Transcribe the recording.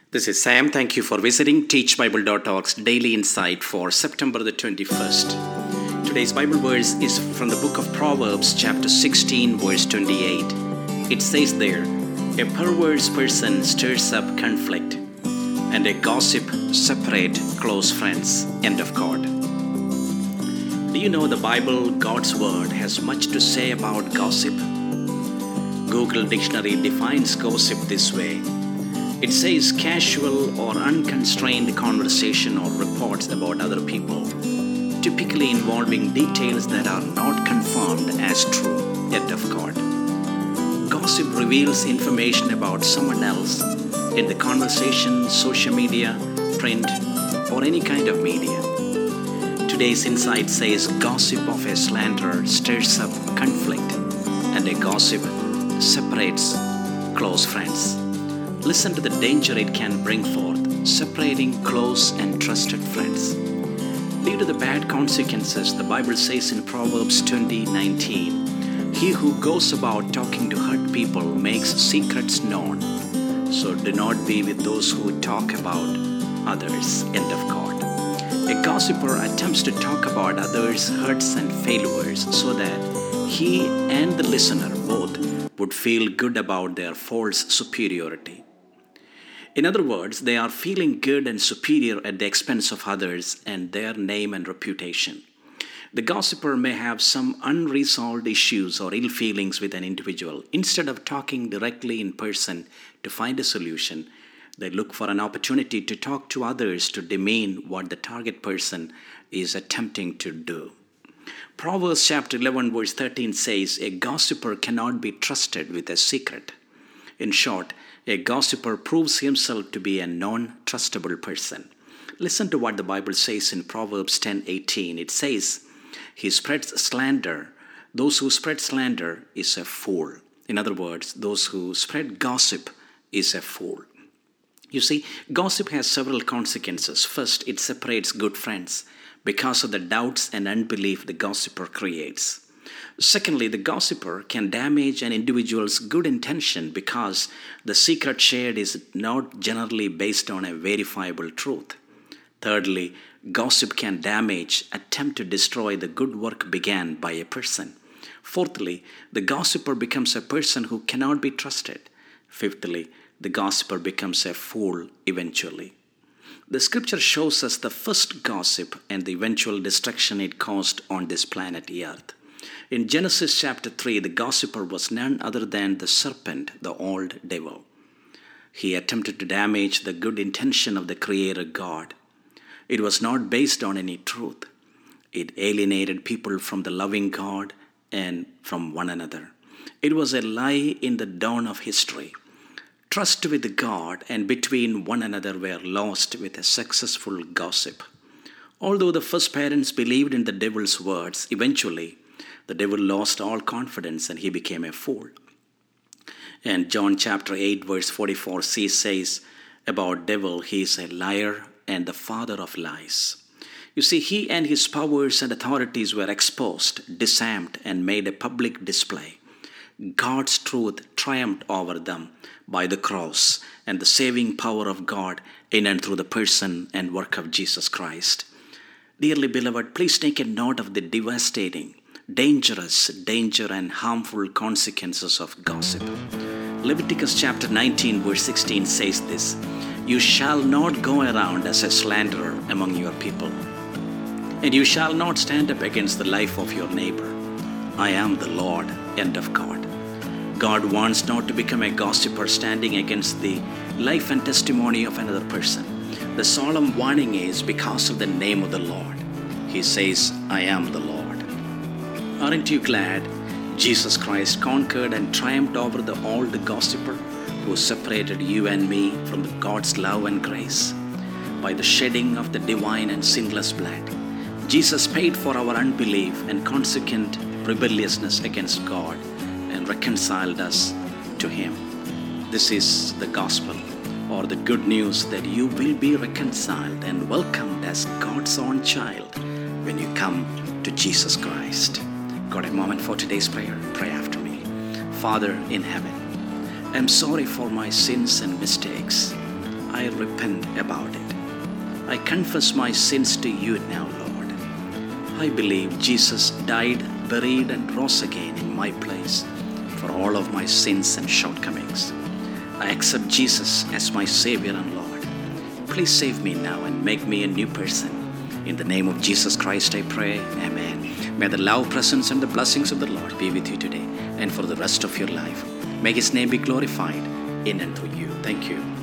This is Sam. Thank you for visiting teachbible.org's Daily Insight for September the 21st. Today's Bible verse is from the book of Proverbs, chapter 16, verse 28. It says there, "A perverse person stirs up conflict, and a gossip separate close friends." End of quote. Do you know the Bible, God's Word, has much to say about gossip? Google Dictionary defines gossip this way. It says casual or unconstrained conversation or reports about other people, typically involving details that are not confirmed as true. End of quote. Gossip reveals information about someone else in the conversation, social media, print, or any kind of media. Today's insight says gossip of a slanderer stirs up conflict, and a gossip separates close friends. Listen to the danger it can bring forth, separating close and trusted friends. Due to the bad consequences, the Bible says in Proverbs 20:19, "He who goes about talking to hurt people makes secrets known. So do not be with those who talk about others." End of quote. A gossiper attempts to talk about others' hurts and failures so that he and the listener both would feel good about their false superiority. In other words, they are feeling good and superior at the expense of others and their name and reputation. The gossiper may have some unresolved issues or ill feelings with an individual. Instead of talking directly in person to find a solution, they look for an opportunity to talk to others to demean what the target person is attempting to do. Proverbs chapter 11 verse 13 says, "A gossiper cannot be trusted with a secret." In short, a gossiper proves himself to be a non-trustable person. Listen to what the Bible says in Proverbs 10:18. It says, "He spreads slander. Those who spread slander is a fool." In other words, those who spread gossip is a fool. You see, gossip has several consequences. First, it separates good friends because of the doubts and unbelief the gossiper creates. Secondly, the gossiper can damage an individual's good intention because the secret shared is not generally based on a verifiable truth. Thirdly, gossip can damage, attempt to destroy the good work began by a person. Fourthly, the gossiper becomes a person who cannot be trusted. Fifthly, the gossiper becomes a fool eventually. The scripture shows us the first gossip and the eventual destruction it caused on this planet Earth. In Genesis chapter 3, the gossiper was none other than the serpent, the old devil. He attempted to damage the good intention of the Creator God. It was not based on any truth. It alienated people from the loving God and from one another. It was a lie in the dawn of history. Trust with God and between one another were lost with a successful gossip. Although the first parents believed in the devil's words, eventually the devil lost all confidence and he became a fool. And John chapter 8 verse 44c says about devil, he is a liar and the father of lies. You see, he and his powers and authorities were exposed, disarmed, and made a public display. God's truth triumphed over them by the cross and the saving power of God in and through the person and work of Jesus Christ. Dearly beloved, please take a note of the devastating, danger and harmful consequences of gossip. Leviticus chapter 19 verse 16 says this, "You shall not go around as a slanderer among your people, and you shall not stand up against the life of your neighbor. I am the Lord." End of quote. God wants not to become a gossiper standing against the life and testimony of another person. The solemn warning is because of the name of the Lord. He says, "I am the Lord." Aren't you glad Jesus Christ conquered and triumphed over the old gossiper who separated you and me from God's love and grace? By the shedding of the divine and sinless blood, Jesus paid for our unbelief and consequent rebelliousness against God and reconciled us to Him. This is the gospel, or the good news that you will be reconciled and welcomed as God's own child when you come to Jesus Christ. Got a moment for today's prayer? Pray after me. Father in heaven, I'm sorry for my sins and mistakes. I I repent about it. I confess my sins to you now, Lord. I believe Jesus died, buried, and rose again in my place for all of my sins and shortcomings. I accept Jesus as my Savior and Lord. Please save me now and make me a new person. In the name of Jesus Christ I pray, Amen. May the love, presence, and the blessings of the Lord be with you today and for the rest of your life. May His name be glorified in and through you. Thank you.